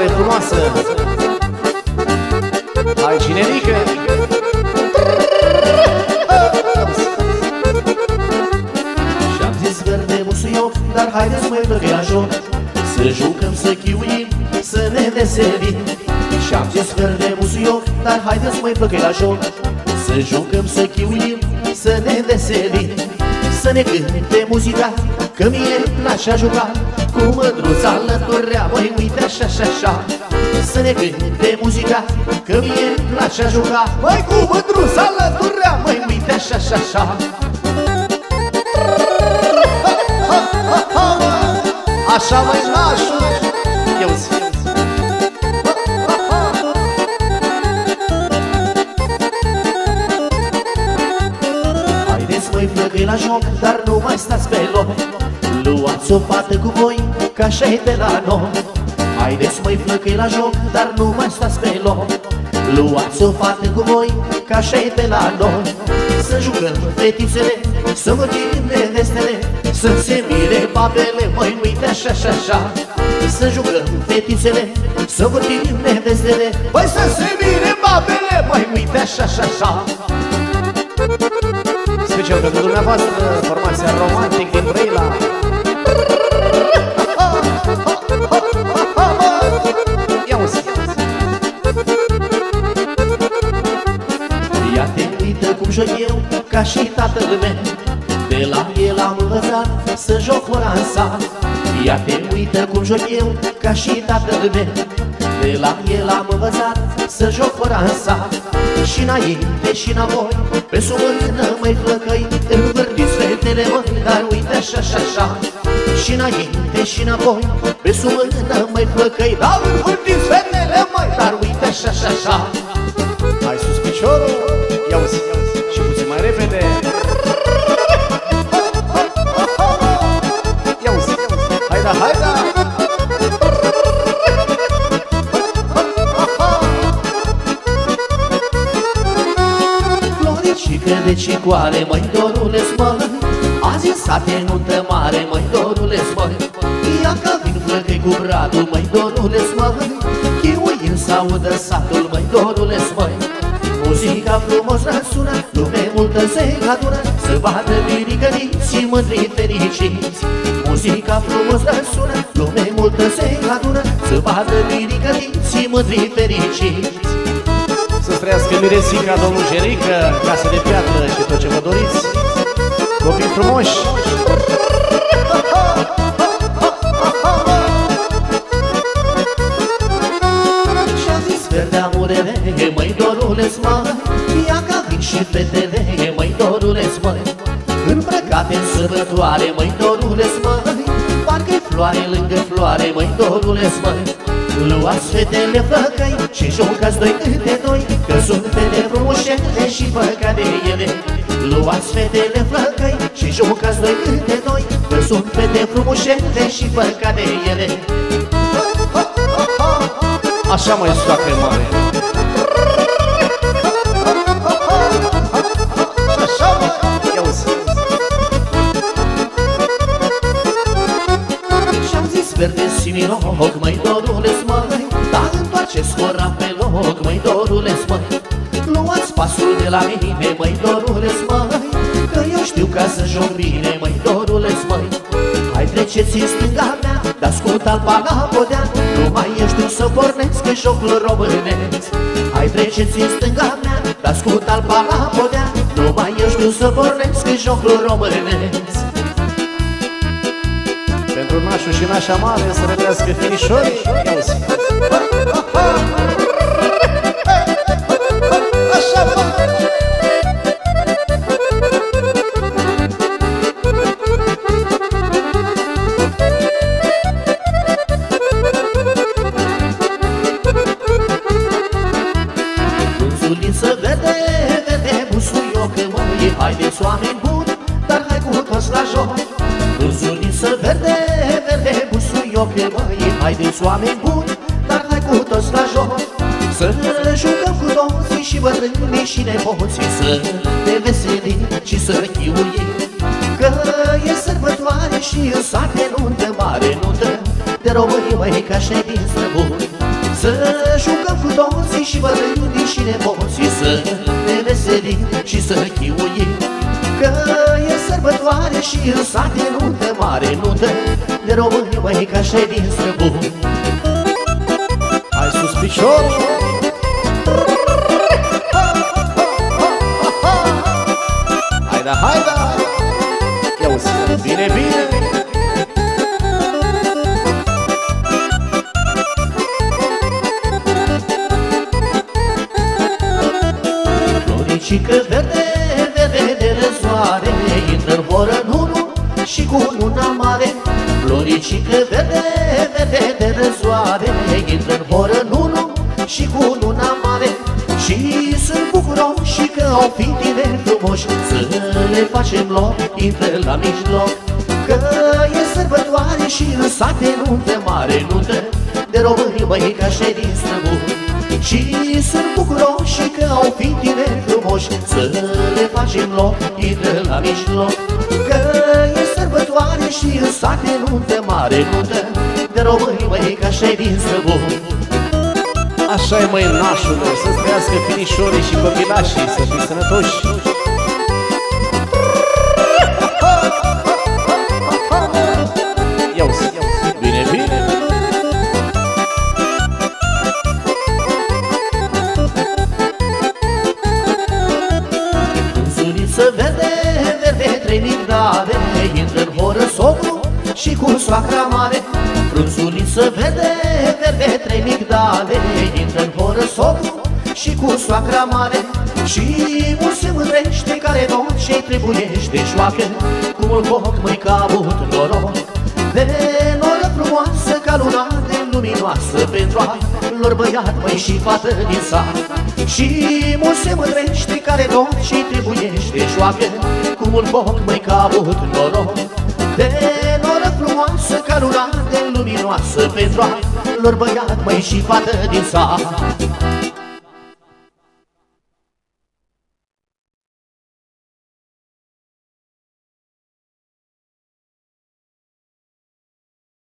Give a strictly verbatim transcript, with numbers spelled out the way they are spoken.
mare frumoasă. Hai, cinerică! Și-am zis verde musuioc, dar haideți măi plăcăi la joc, să jucăm, să chiuim, să ne veselim. Și-am zis verde musuioc, dar haideți măi plăcăi la joc, să jucăm, să chiuim, să ne veselim. Să ne cânte muzica, că mie îmi place a juca, cu mândruța alăturea, măi uite așa și așa. Să ne cânte muzica, că mie îmi place a juca, măi cu mândruța alăturea, măi uite așa și așa. Așa mai nașul, eu-ți haideți măi flăcăi la joc, dar nu mai stați pe loc, luați o fată cu voi, că așa-i de la noi. Haideți măi flăcăi la joc, dar nu mai stați pe loc, luați o fată cu voi, că așa-i de la noi. Să jucăm fetițele, să vorbim nevestele, să se mire babele, măi uite așa și așa. Să jucăm fetițele, să vorbim nevestele, băi să se mire babele, măi uite așa și așa. special pentru dumneavoastră, formația Romantic din Brăila. Ia-uzi! Ia te uită cum joc eu, ca și tatăl meu, de la el am învățat să joc foranța. Ia te uită cum joc eu, ca și tatăl meu, de la el am învățat să joc foranța. Și înainte și înapoi, pe sub mână măi flăcăi, învârtiți fetele măi, dar uite așa și așa. Și înainte și înapoi, pe sub mână măi flăcăi, dar învârtiți fetele măi, dar uite așa și așa. Hai sus piciorul, ia-uzi, și puțin mai repede. Ia-uzi, haida, haida! Floricică de cicoare, măi dorule-s măi, azi în sate nuntă mare, măi dorule-s măi. Ia că vin flăcăi cu bradul, măi dorule-s măi, chiuind s-audă satul, măi dorule-s măi. Muzica frumos răsună, lume multă se adună, să vadă biricăniții mândri fericiți. Muzica frumos răsună, lume multă se adună, să vadă biricăniții mândri fericiți. Să-ți trăiască miresica, domnul Jerică, casă de piatră și tot ce vă doriți. Copii frumoși! Și-a zis verdea murele, măi dorule-s măi, ia că vin și fetele, măi dorule-s măi, îmbrăcate în sărbătoare, măi dorule-s măi, parcă-i floare lângă floare, măi dorule-s măi. Luați fetele flăcăi și jucați doi câte doi, că sunt fete frumușele și păcat de ele. Luați fetele flăcăi și jucați doi câte doi, că sunt fete frumușele și păcat de ele. Așa mai soacre mare! Așa mă! Ia-uzi! Și-am zis verde și miroc, măi dorule-s măi, dar întoarceți ora pe loc, măi dorule-s măi. Luați pasul de la mine, măi dorule-s măi, că eu știu ca să joc bine, măi dorule-s măi. Hai treceți în stânga mea, dar scurt alba la podea, numai eu știu să pornesc în jocul românesc. Hai treceți în stânga mea, dar scurt alba la podea, numai eu știu să pornesc în jocul românesc. Pentru nașul și nașa mare să rădească finișorii. Ia-uzi! Așa mă! Vânzuliță verde, verde busuioc, măi, haideți oameni buni, dar hai cu toți la joc. Vânzuliță verde, verde busuioc, măi, haideți oameni buni, dar hai cu toți la joc. Să ne jucăm cu toții și bătrânii și nepoții, să ne veselim și să chiuim, că e sărbătoare și în sate nuntă mare, nuntă de români, măi, ca și din străbuni. Să jucăm cu toții și bătrânii și nepoții, să ne veselim și să chiuim, că e sărbătoare și în sate nuntă mare, nuntă de români, măi, că așa-i din străbun. Hai sus piciorul! Haida, haida! Ia uzi, bine, bine! Floricică verde, verde de răsoare, intră în horă în unul și cu luna mare. Floricică verde, verde de răsoare, intră în horă în unul și cu luna mare. Și sunt bucuroși că au fi tineri frumoși, să le facem loc, intră la mijloc, că e sărbătoare și în sate nuntă mare, nuntă de români, băi, ca așa din străbun. Și sunt bucuroși că au fi tineri frumoși, să le facem loc, intră la mijloc, că e sărbătoare și în sate nuntă mare, nuntă de români, băi, ca așa din străbun. Așa e, măi, nașule, să-ți trăiască finișorii și copilașii, să fii sănătoși. Ia uzi, bine, bine! Frunzuliță verde, verde, trei migdale, intră în horă socru și cu soacra mare. Frunzuliță verde, verde, trei migdale, intră în horă socru și cu soacra mare. Și mult se mândrește care tot ce-i trebuiește, șoacă cu mult foc, măi, că a avut noroc. De noră frumoasă ca luna de luminoasă, pentru a lor băiat, măi, și fată din sat. Și mult se mândrește care tot ce-i trebuiește, șoacă cu mult foc, măi, că a avut noroc. De noră frumoasă ca luna de luminoasă, pentru a lor băiat, măi, și fată din sat.